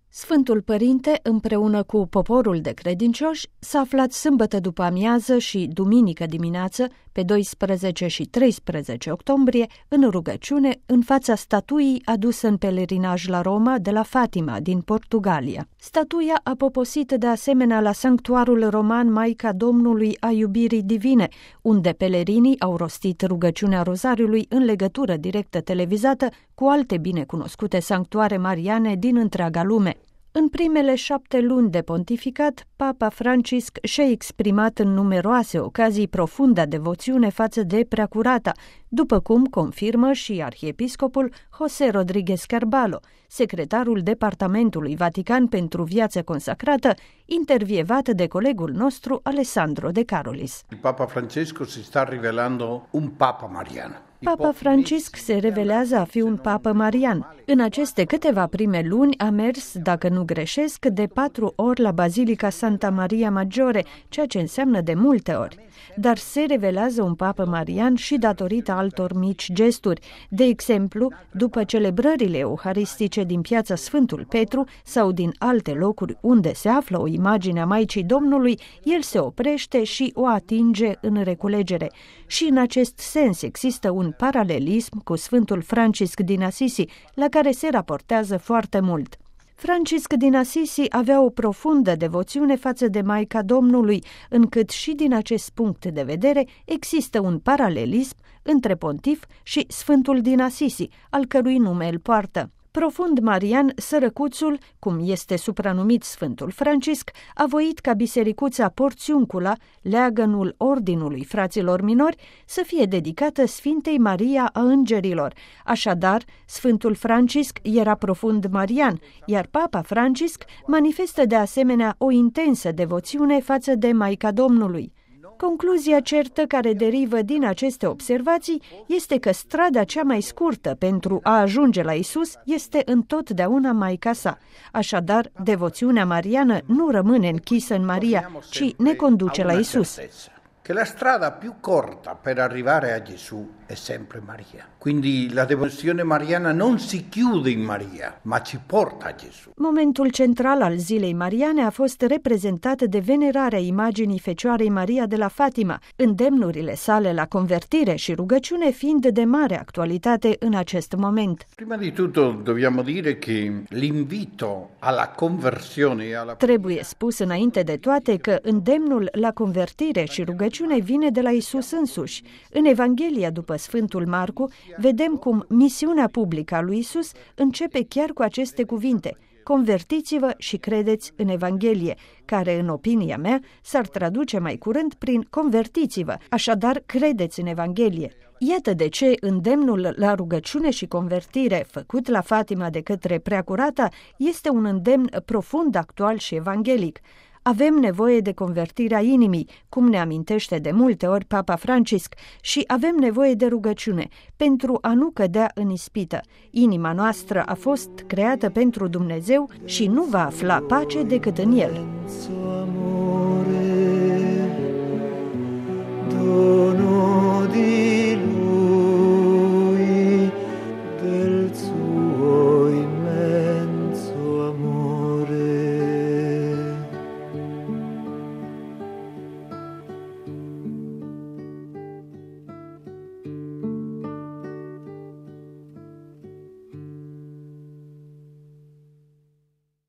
Sfântul Părinte, împreună cu poporul de credincioși, s-a aflat sâmbătă după amiază și duminică dimineață, pe 12 și 13 octombrie, în rugăciune, în fața statuii adusă în pelerinaj la Roma de la Fatima, din Portugalia. Statuia a poposit de asemenea la sanctuarul roman Maica Domnului a Iubirii Divine, unde pelerinii au rostit rugăciunea Rozariului în legătură directă televizată cu alte binecunoscute sanctuare mariane din întreaga lume. În primele 7 luni de pontificat, Papa Francisc și-a exprimat în numeroase ocazii profunda devoțiune față de Preacurata, după cum confirmă și arhiepiscopul José Rodríguez Carballo, secretarul Departamentului Vatican pentru Viață Consacrată, intervievat de colegul nostru Alessandro De Carolis. Papa Francesco se sta rivelando un papa marian. Papa Francisc se revelează a fi un papă marian. În aceste câteva prime luni a mers, dacă nu greșesc, de 4 ori la Bazilica Santa Maria Maggiore, ceea ce înseamnă de multe ori. Dar se revelează un papă marian și datorită altor mici gesturi. De exemplu, după celebrările euharistice din piața Sfântul Petru sau din alte locuri unde se află o imagine a Maicii Domnului, el se oprește și o atinge în reculegere. Și în acest sens există un paralelism cu Sfântul Francisc din Assisi, la care se raportează foarte mult. Francisc din Assisi avea o profundă devoțiune față de Maica Domnului, încât și din acest punct de vedere există un paralelism între pontif și Sfântul din Assisi, al cărui nume îl poartă. Profund marian, sărăcuțul, cum este supranumit Sfântul Francisc, a voit ca bisericuța Porțiuncula, leagănul Ordinului Fraților Minori, să fie dedicată Sfintei Maria a Îngerilor. Așadar, Sfântul Francisc era profund marian, iar Papa Francisc manifestă de asemenea o intensă devoțiune față de Maica Domnului. Concluzia certă care derivă din aceste observații este că strada cea mai scurtă pentru a ajunge la Isus este întotdeauna Maica sa. Așadar, devoțiunea mariană nu rămâne închisă în Maria, ci ne conduce la Isus. Che la strada più corta per arrivare a Gesù è sempre Maria. Quindi la devozione mariana non si chiude in Maria, ma ci porta a Gesù. Momentul central al zilei mariane a fost reprezentat de venerarea imaginii Fecioarei Maria de la Fatima, îndemnurile sale la convertire și rugăciune fiind de mare actualitate în acest moment. Prima di tutto dobbiamo dire che l'invito alla conversione e alla... Trebuie spus înainte de toate că îndemnul la convertire și rugăciune vine de la Isus însuși. În Evanghelia după Sfântul Marcu vedem cum misiunea publică a lui Isus începe chiar cu aceste cuvinte: convertiți-vă și credeți în Evanghelie, care, în opinia mea, s-ar traduce mai curând prin convertiți-vă, așadar credeți în Evanghelie. Iată de ce îndemnul la rugăciune și convertire făcut la Fatima de către Preacurata este un îndemn profund actual și evanghelic. Avem nevoie de convertirea inimii, cum ne amintește de multe ori Papa Francisc, și avem nevoie de rugăciune, pentru a nu cădea în ispită. Inima noastră a fost creată pentru Dumnezeu și nu va afla pace decât în El.